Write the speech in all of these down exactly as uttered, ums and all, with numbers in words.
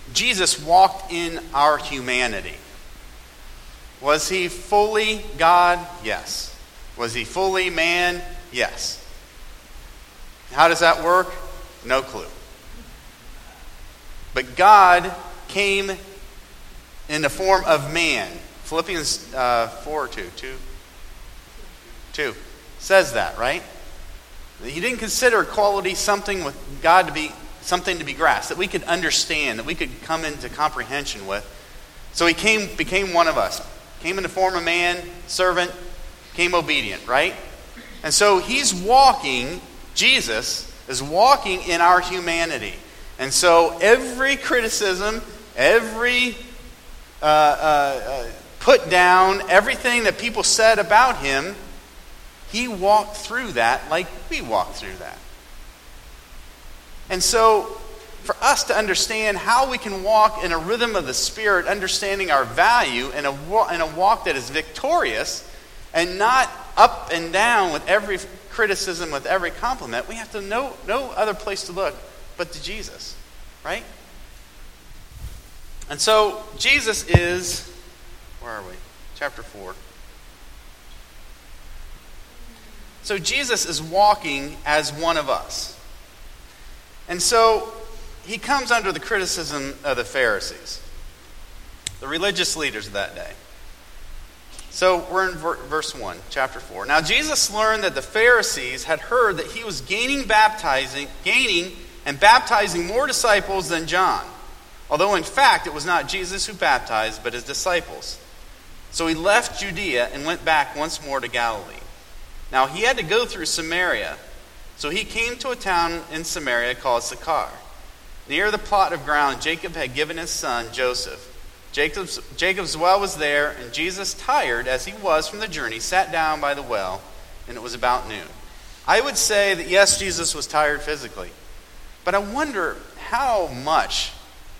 Jesus walked in our humanity. Was he fully God? Yes. Was he fully man? Yes. How does that work? No clue. But God came in the form of man. Philippians uh, four or two, two, two says that, right? He didn't consider equality something with God to be something to be grasped, that we could understand, that we could come into comprehension with. So he came, became one of us. Came in the form of man, servant, came obedient, right? And so he's walking, Jesus is walking in our humanity. And so every criticism, every uh, uh, uh, put down, everything that people said about him, he walked through that like we walked through that. And so, for us to understand how we can walk in a rhythm of the Spirit, understanding our value in a, in a walk that is victorious and not up and down with every criticism, with every compliment, we have to know no other place to look but to Jesus, right? And so, Jesus is, where are we? Chapter four. So Jesus is walking as one of us. And so he comes under the criticism of the Pharisees, the religious leaders of that day. So we're in verse one, chapter four. Now Jesus learned that the Pharisees had heard that he was gaining baptizing, gaining and baptizing more disciples than John, although in fact it was not Jesus who baptized, but his disciples. So he left Judea and went back once more to Galilee. Now he had to go through Samaria, so he came to a town in Samaria called Sychar. Near the plot of ground Jacob had given his son Joseph. Jacob's, Jacob's well was there, and Jesus, tired as he was from the journey, sat down by the well, and it was about noon. I would say that yes, Jesus was tired physically, but I wonder how much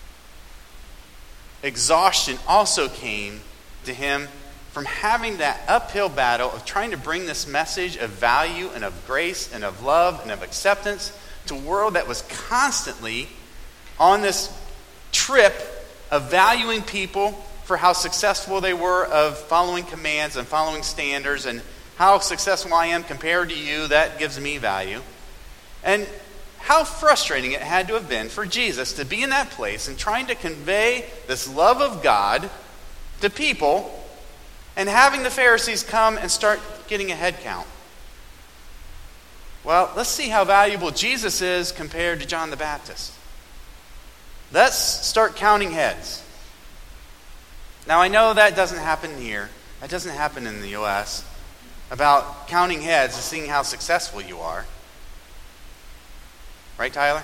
exhaustion also came to him from having that uphill battle of trying to bring this message of value and of grace and of love and of acceptance to a world that was constantly on this trip of valuing people for how successful they were of following commands and following standards, and how successful I am compared to you, that gives me value. And how frustrating it had to have been for Jesus to be in that place and trying to convey this love of God to people, and having the Pharisees come and start getting a head count. Well, let's see how valuable Jesus is compared to John the Baptist. Let's start counting heads. Now, I know that doesn't happen here. That doesn't happen in the U S about counting heads and seeing how successful you are. Right, Tyler?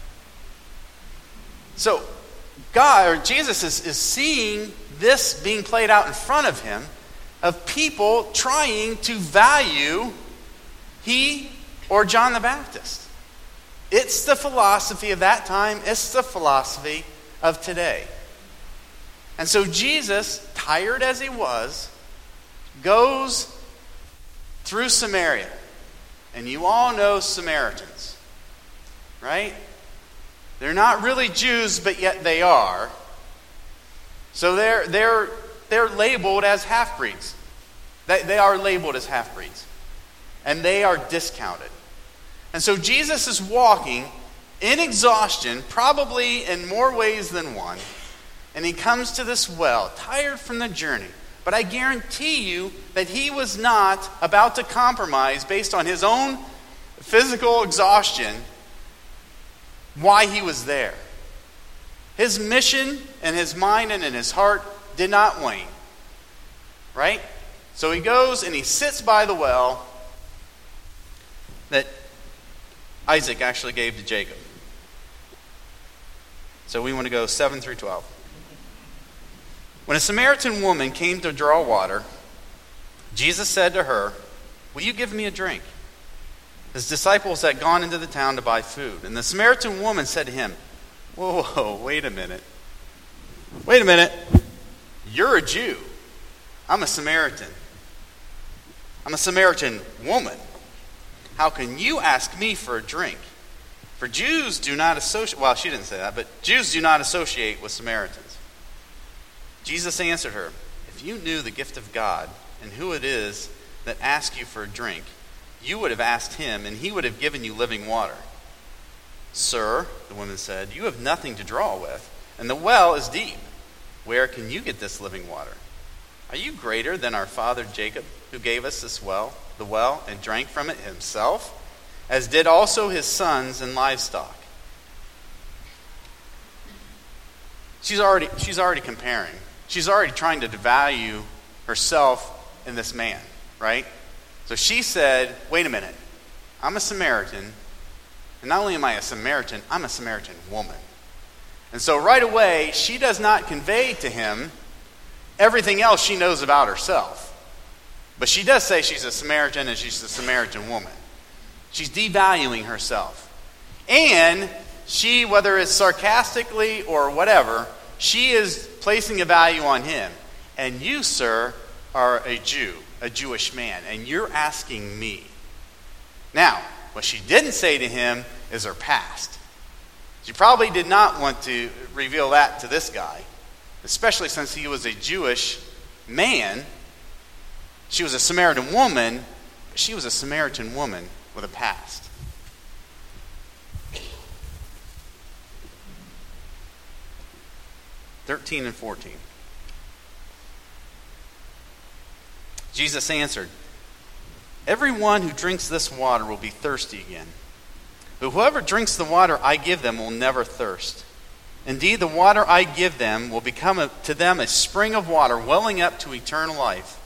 So, God, or Jesus is, is seeing this being played out in front of him, of people trying to value he or John the Baptist. It's the philosophy of that time. It's the philosophy of today. And so Jesus, tired as he was, goes through Samaria. And you all know Samaritans, right? They're not really Jews, but yet they are. So they're they're they're labeled as half-breeds. They, they are labeled as half-breeds. And they are discounted. And so Jesus is walking in exhaustion, probably in more ways than one. And he comes to this well, tired from the journey. But I guarantee you that he was not about to compromise based on his own physical exhaustion why he was there. His mission in his mind and in his heart did not wane. Right? So he goes and he sits by the well that Isaac actually gave to Jacob. So we want to go seven through twelve. When a Samaritan woman came to draw water, Jesus said to her, "Will you give me a drink?" His disciples had gone into the town to buy food. And the Samaritan woman said to him, Whoa, whoa, wait a minute. Wait a minute. You're a Jew. I'm a Samaritan. I'm a Samaritan woman. How can you ask me for a drink? For Jews do not associate, well, she didn't say that, but Jews do not associate with Samaritans. Jesus answered her, if you knew the gift of God and who it is that asks you for a drink, you would have asked him, and he would have given you living water. Sir, the woman said, you have nothing to draw with, and the well is deep. Where can you get this living water? Are you greater than our father Jacob, who gave us this well, the well, and drank from it himself, as did also his sons and livestock? She's already, she's already comparing. She's already trying to devalue herself in this man, right? So she said, wait a minute, I'm a Samaritan, and not only am I a Samaritan, I'm a Samaritan woman. And so right away, she does not convey to him everything else she knows about herself. But she does say she's a Samaritan and she's a Samaritan woman. She's devaluing herself. And she, whether it's sarcastically or whatever, she is placing a value on him. And you, sir, are a Jew, a Jewish man, and you're asking me. Now, what she didn't say to him is her past. She probably did not want to reveal that to this guy, especially since he was a Jewish man. She was a Samaritan woman, but she was a Samaritan woman with a past. thirteen and fourteen. Jesus answered, everyone who drinks this water will be thirsty again. But whoever drinks the water I give them will never thirst. Indeed, the water I give them will become a, to them a spring of water welling up to eternal life.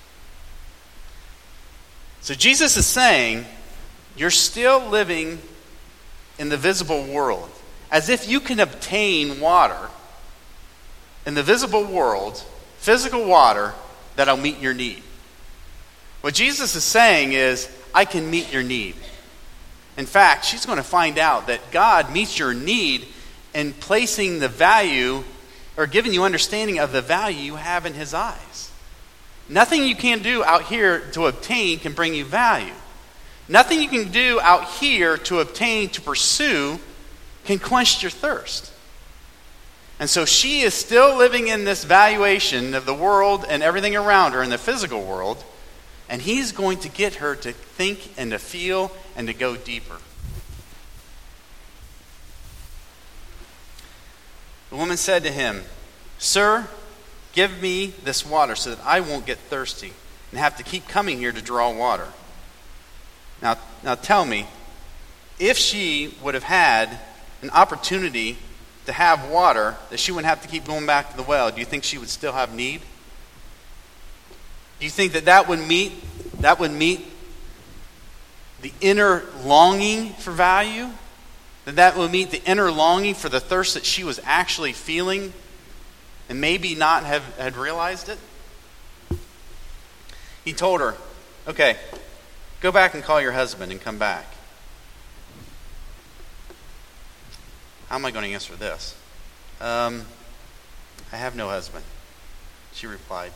So Jesus is saying, you're still living in the visible world, as if you can obtain water in the visible world, physical water, that'll meet your need. What Jesus is saying is, I can meet your need. In fact, she's going to find out that God meets your need in placing the value, or giving you understanding of the value you have in his eyes. Nothing you can do out here to obtain can bring you value. Nothing you can do out here to obtain, to pursue, can quench your thirst. And so she is still living in this valuation of the world and everything around her in the physical world, and he's going to get her to think and to feel and to go deeper. The woman said to him, Sir, give me this water so that I won't get thirsty and have to keep coming here to draw water. Now, now tell me, if she would have had an opportunity to have water, that she wouldn't have to keep going back to the well, do you think she would still have need? Do you think that that would meet, that would meet the inner longing for value? That that would meet the inner longing for the thirst that she was actually feeling and maybe not have had realized it? He told her, okay, go back and call your husband and come back. How am I going to answer this? Um, I have no husband, she replied.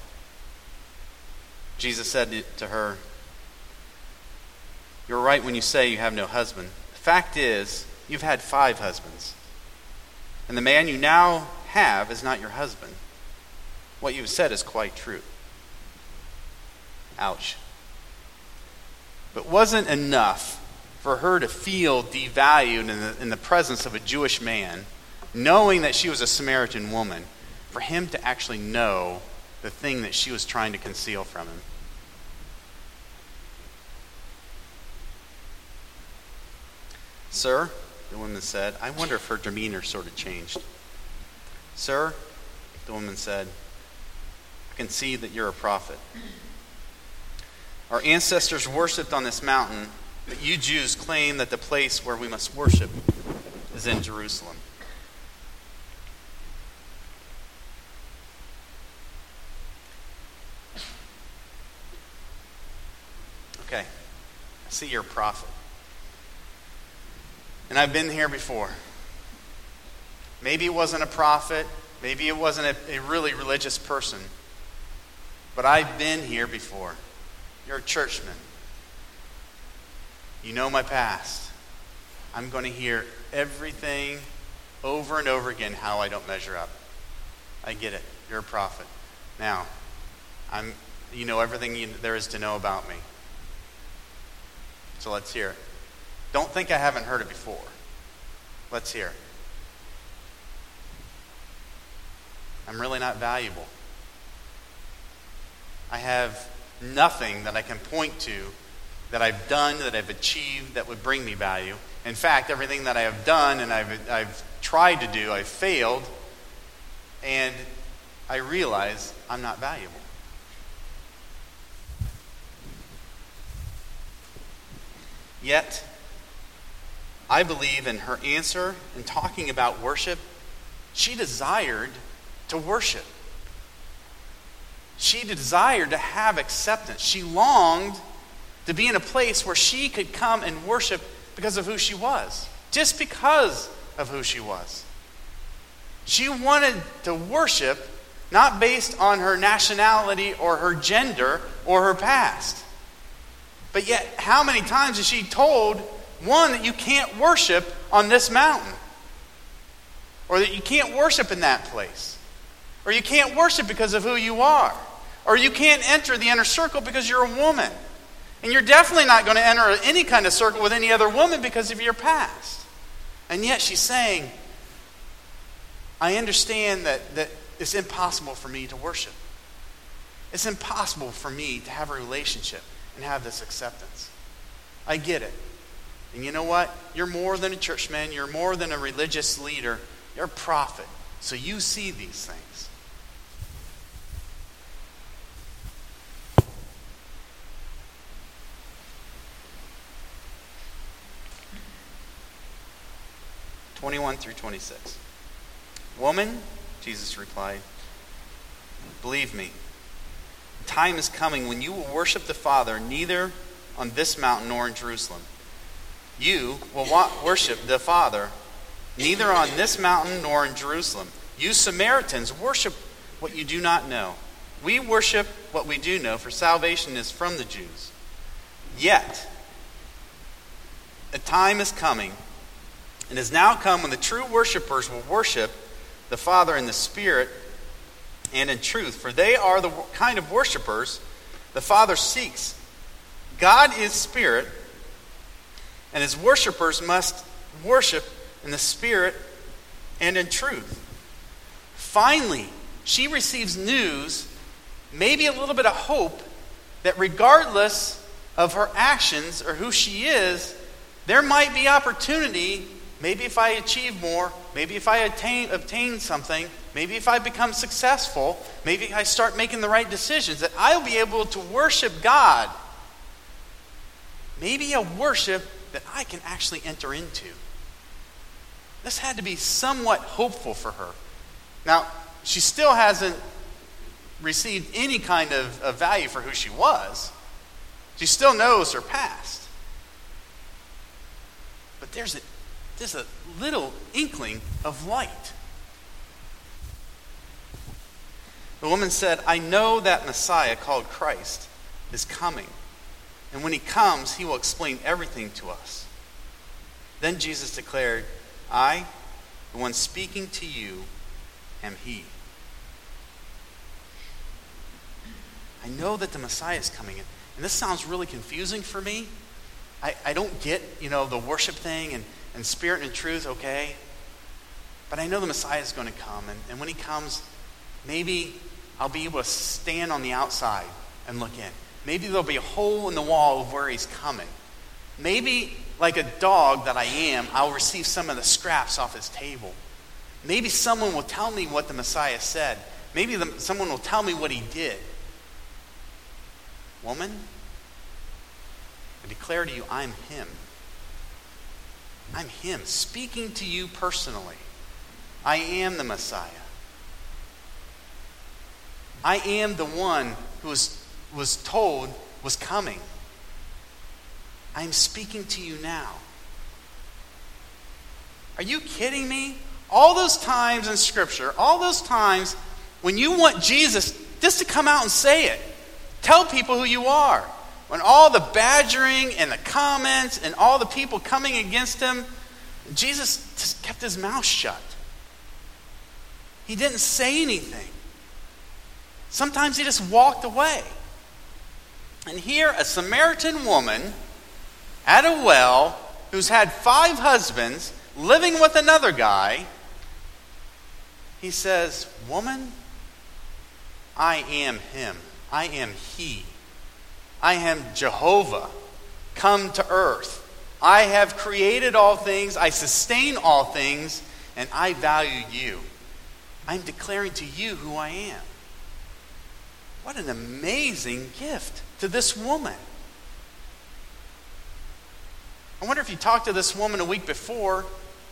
Jesus said to her, you're right when you say you have no husband. The fact is, you've had five husbands, and the man you now have is not your husband. What you've said is quite true. Ouch. But wasn't enough for her to feel devalued in the, in the presence of a Jewish man, knowing that she was a Samaritan woman, for him to actually know the thing that she was trying to conceal from him. Sir, the woman said, I wonder if her demeanor sort of changed. Sir, the woman said, I can see that you're a prophet. Our ancestors worshipped on this mountain, but you Jews claim that the place where we must worship is in Jerusalem. Okay, I see you're a prophet. And I've been here before. Maybe it wasn't a prophet. Maybe it wasn't a, a really religious person. But I've been here before. You're a churchman. You know my past. I'm going to hear everything over and over again how I don't measure up. I get it. You're a prophet. Now, I'm you know everything you, there is to know about me. So let's hear it. Don't think I haven't heard it before. Let's hear it. I'm really not valuable. I have nothing that I can point to that I've done, that I've achieved, that would bring me value. In fact, everything that I have done and I've, I've tried to do, I've failed, and I realize I'm not valuable. Yet, I believe in her answer in talking about worship, she desired to worship. She desired to have acceptance. She longed to be in a place where she could come and worship because of who she was. Just because of who she was. She wanted to worship not based on her nationality or her gender or her past. But yet, how many times is she told, one, that you can't worship on this mountain? Or that you can't worship in that place? Or you can't worship because of who you are? Or you can't enter the inner circle because you're a woman? And you're definitely not going to enter any kind of circle with any other woman because of your past. And yet she's saying, I understand that, that it's impossible for me to worship. It's impossible for me to have a relationship and have this acceptance. I get it. And you know what? You're more than a churchman. You're more than a religious leader. You're a prophet. So you see these things. twenty-one through twenty-six. Woman, Jesus replied, believe me, time is coming when you will worship the Father neither on this mountain nor in Jerusalem. You will worship the Father neither on this mountain nor in Jerusalem. You Samaritans worship what you do not know. We worship what we do know, for salvation is from the Jews. Yet, a time is coming, and has now come when the true worshipers will worship the Father in the Spirit and in truth, for they are the kind of worshipers the Father seeks. God is Spirit, and his worshipers must worship in the Spirit and in truth. Finally, she receives news, maybe a little bit of hope, that regardless of her actions or who she is, there might be opportunity. Maybe if I achieve more, maybe if I attain, obtain something, maybe if I become successful, maybe if I start making the right decisions, that I'll be able to worship God. Maybe a worship that I can actually enter into. This had to be somewhat hopeful for her. Now, she still hasn't received any kind of, of value for who she was. She still knows her past. But there's a There's a little inkling of light. The woman said, I know that Messiah called Christ is coming. And when he comes, he will explain everything to us. Then Jesus declared, I, the one speaking to you, am he. I know that the Messiah is coming. And this sounds really confusing for me. I, I don't get, you know, the worship thing and And spirit and truth, okay. But I know the Messiah is going to come. And, and when he comes, maybe I'll be able to stand on the outside and look in. Maybe there'll be a hole in the wall of where he's coming. Maybe, like a dog that I am, I'll receive some of the scraps off his table. Maybe someone will tell me what the Messiah said. Maybe the, someone will tell me what he did. Woman, I declare to you, I'm him. I'm him, speaking to you personally. I am the Messiah. I am the one who was, was told was coming. I am speaking to you now. Are you kidding me? All those times in Scripture, all those times when you want Jesus just to come out and say it, tell people who you are. When all the badgering and the comments and all the people coming against him Jesus just kept his mouth shut. He didn't say anything. Sometimes he just walked away. And here, a Samaritan woman at a well who's had five husbands, living with another guy, he says, "Woman, I am him. I am he. I am Jehovah, come to earth. I have created all things, I sustain all things, and I value you. I'm declaring to you who I am." What an amazing gift to this woman. I wonder if you talked to this woman a week before,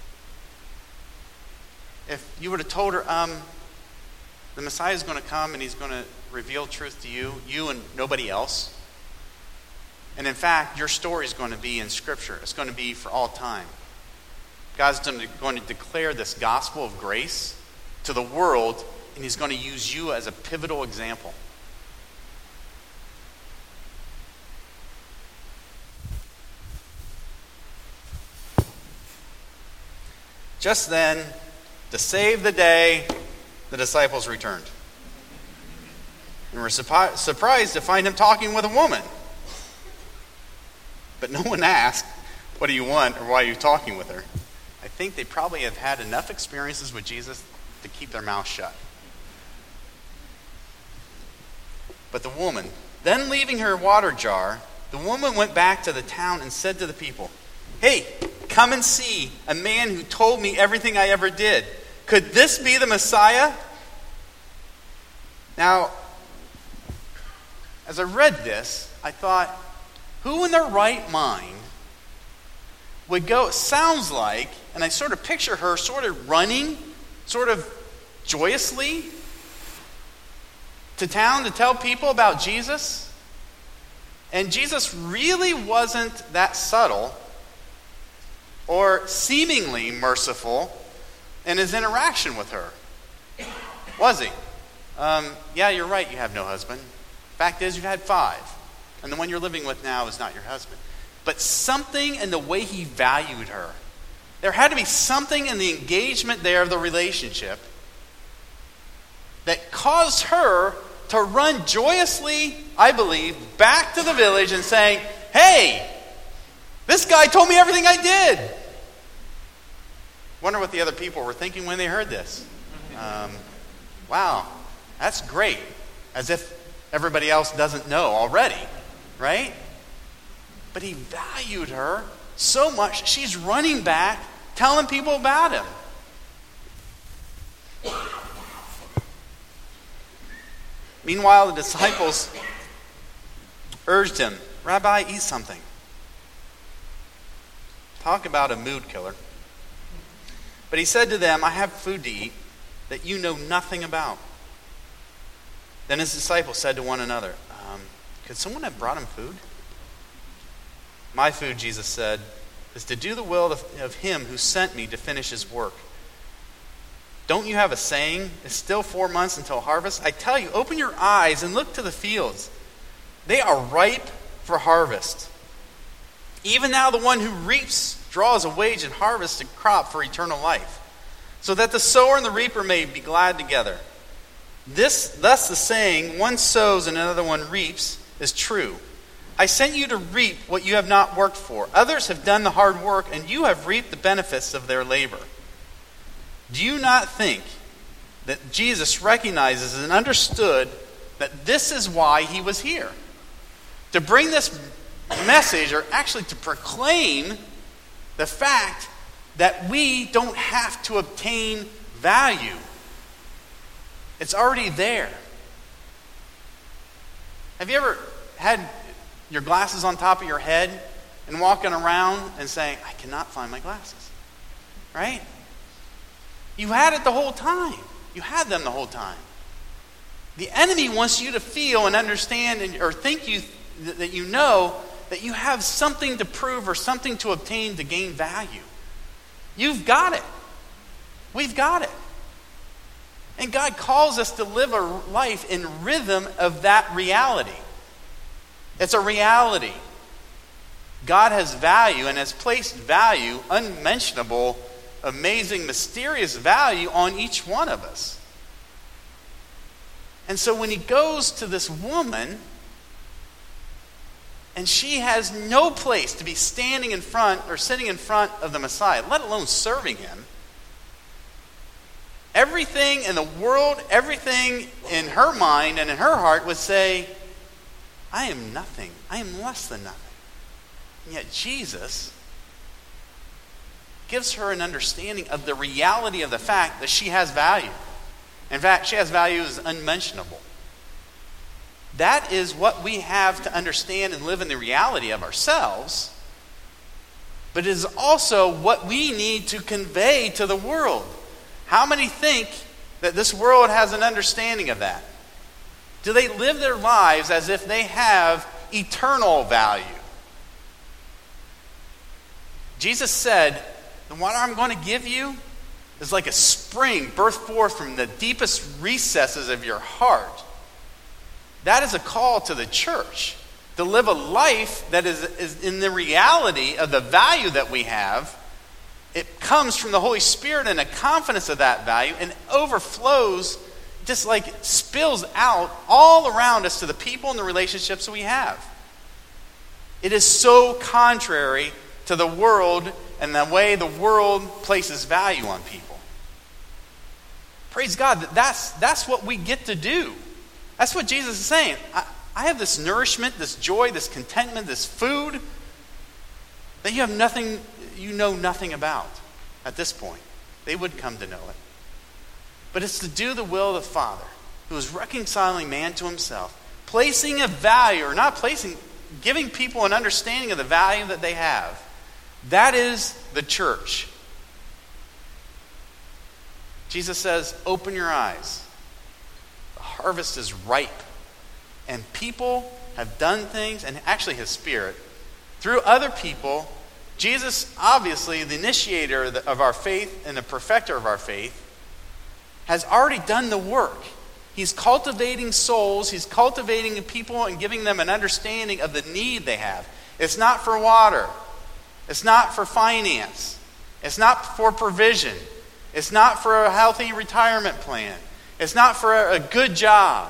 if you would have told her, um, the Messiah is going to come and he's going to reveal truth to you, you and nobody else. And in fact, your story is going to be in Scripture. It's going to be for all time. God's going to declare this gospel of grace to the world, and he's going to use you as a pivotal example. Just then, to save the day, the disciples returned. And were surpi- surprised to find him talking with a woman. But no one asked, "What do you want?" or "Why are you talking with her?" I think they probably have had enough experiences with Jesus to keep their mouth shut. But the woman, then leaving her water jar, the woman went back to the town and said to the people, "Hey, come and see a man who told me everything I ever did. Could this be the Messiah?" Now, as I read this, I thought, who in their right mind would go, it sounds like, and I sort of picture her sort of running, sort of joyously to town to tell people about Jesus. And Jesus really wasn't that subtle or seemingly merciful in his interaction with her, was he? Um, yeah, you're right, you have no husband. Fact is, you've had five. And the one you're living with now is not your husband. But something in the way he valued her. There had to be something in the engagement there of the relationship that caused her to run joyously, I believe, back to the village and saying, "Hey, this guy told me everything I did." Wonder what the other people were thinking when they heard this. Um, wow, that's great. As if everybody else doesn't know already. Right? But he valued her so much, she's running back, telling people about him. Meanwhile, the disciples urged him, "Rabbi, eat something." Talk about a mood killer. But he said to them, "I have food to eat that you know nothing about." Then his disciples said to one another, um, "Could someone have brought him food?" "My food," Jesus said, "is to do the will of, of him who sent me to finish his work. Don't you have a saying, 'It's still four months until harvest'? I tell you, open your eyes and look to the fields. They are ripe for harvest. Even now the one who reaps draws a wage and harvests a crop for eternal life, so that the sower and the reaper may be glad together. This, thus the saying, 'One sows and another one reaps,' is true. I sent you to reap what you have not worked for. Others have done the hard work, and you have reaped the benefits of their labor." Do you not think that Jesus recognizes and understood that this is why he was here? To bring this message, or actually to proclaim the fact that we don't have to obtain value. It's already there. Have you ever had your glasses on top of your head and walking around and saying, "I cannot find my glasses"? Right? You had it the whole time. You had them the whole time. The enemy wants you to feel and understand and, or think you that you know that you have something to prove or something to obtain to gain value. You've got it. We've got it. And God calls us to live a life in rhythm of that reality. It's a reality God has value and has placed value, unmentionable, amazing, mysterious value on each one of us. And so when he goes to this woman, and she has no place to be standing in front or sitting in front of the Messiah, let alone serving him, everything in the world, everything in her mind and in her heart would say, I am nothing. I am less than nothing. And yet Jesus gives her an understanding of the reality of the fact that she has value. In fact, she has value is unmentionable. That is what we have to understand and live in the reality of ourselves, but it is also what we need to convey to the world. How many think that this world has an understanding of that? Do they live their lives as if they have eternal value? Jesus said, the water I'm going to give you is like a spring birthed forth from the deepest recesses of your heart. That is a call to the church to live a life that is, is in the reality of the value that we have. It comes from the Holy Spirit and a confidence of that value and overflows, just like it spills out all around us to the people and the relationships we have. It is so contrary to the world and the way the world places value on people. Praise God, that that's, that's what we get to do. That's what Jesus is saying. I, I have this nourishment, this joy, this contentment, this food that you have nothing, you know nothing about at this point. They would come to know it. But it's to do the will of the Father, who is reconciling man to himself, placing a value, or not placing, giving people an understanding of the value that they have. That is the church. Jesus says, open your eyes. The harvest is ripe. And people have done things, and actually his Spirit, through other people. Jesus, obviously, the initiator of our faith and the perfecter of our faith, has already done the work. He's cultivating souls. He's cultivating people and giving them an understanding of the need they have. It's not for water. It's not for finance. It's not for provision. It's not for a healthy retirement plan. It's not for a good job.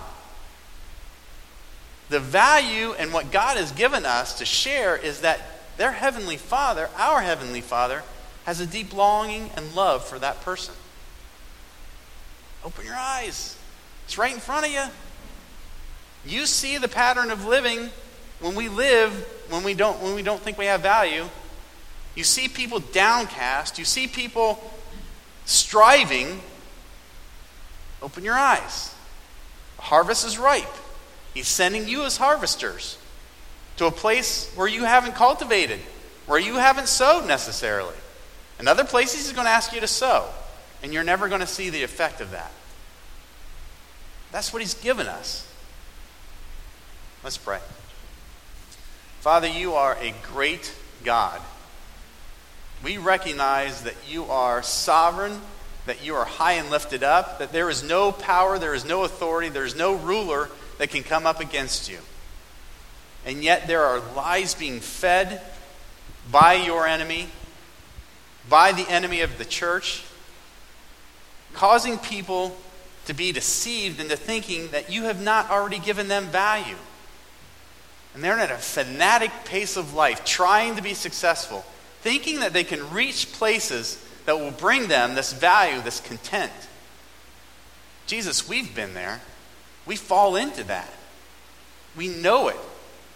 The value and what God has given us to share is that their Heavenly Father, our Heavenly Father, has a deep longing and love for that person. Open your eyes. It's right in front of you. You see the pattern of living when we live, when we don't, when we don't think we have value. You see people downcast. You see people striving. Open your eyes. The harvest is ripe. He's sending you as harvesters to a place where you haven't cultivated, where you haven't sowed necessarily. In other places, he's going to ask you to sow, and you're never going to see the effect of that. That's what he's given us. Let's pray. Father, you are a great God. We recognize that you are sovereign, that you are high and lifted up, that there is no power, there is no authority, there is no ruler that can come up against you. And yet there are lies being fed by your enemy, by the enemy of the church, causing people to be deceived into thinking that you have not already given them value. And they're at a fanatic pace of life, trying to be successful, thinking that they can reach places that will bring them this value, this content. Jesus, we've been there. We fall into that. We know it.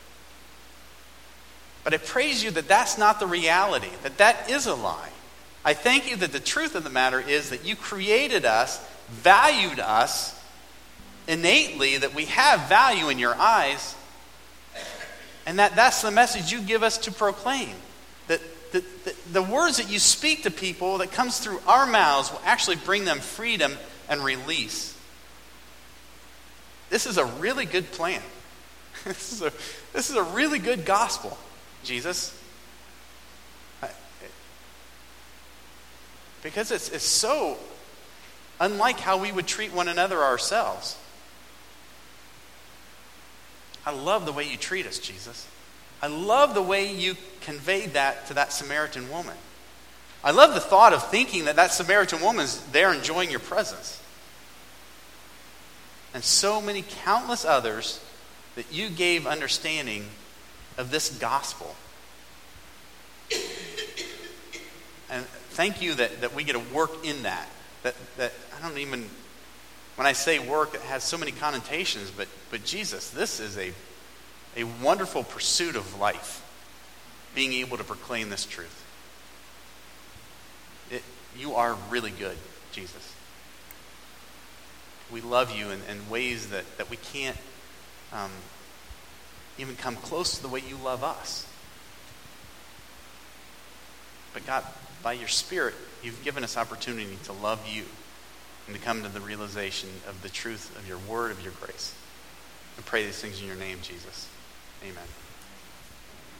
But I praise you that that's not the reality, that that is a lie. I thank you that the truth of the matter is that you created us, valued us innately, that we have value in your eyes, and that that's the message you give us to proclaim. That the, the, the words that you speak to people that comes through our mouths will actually bring them freedom and release. This is a really good plan. This is a, this is a really good gospel, Jesus. I, because it's, it's so unlike how we would treat one another ourselves. I love the way you treat us, Jesus. I love the way you conveyed that to that Samaritan woman. I love the thought of thinking that that Samaritan woman's there enjoying your presence. And so many countless others that you gave understanding of this gospel. And thank you that, that we get to work in that. That that I don't even, when I say work, it has so many connotations, but but Jesus, this is a a wonderful pursuit of life, being able to proclaim this truth. It, you are really good, Jesus. We love you in, in ways that, that we can't um, even come close to the way you love us. But God, by your Spirit, you've given us opportunity to love you and to come to the realization of the truth of your word, of your grace. I pray these things in your name, Jesus. Amen.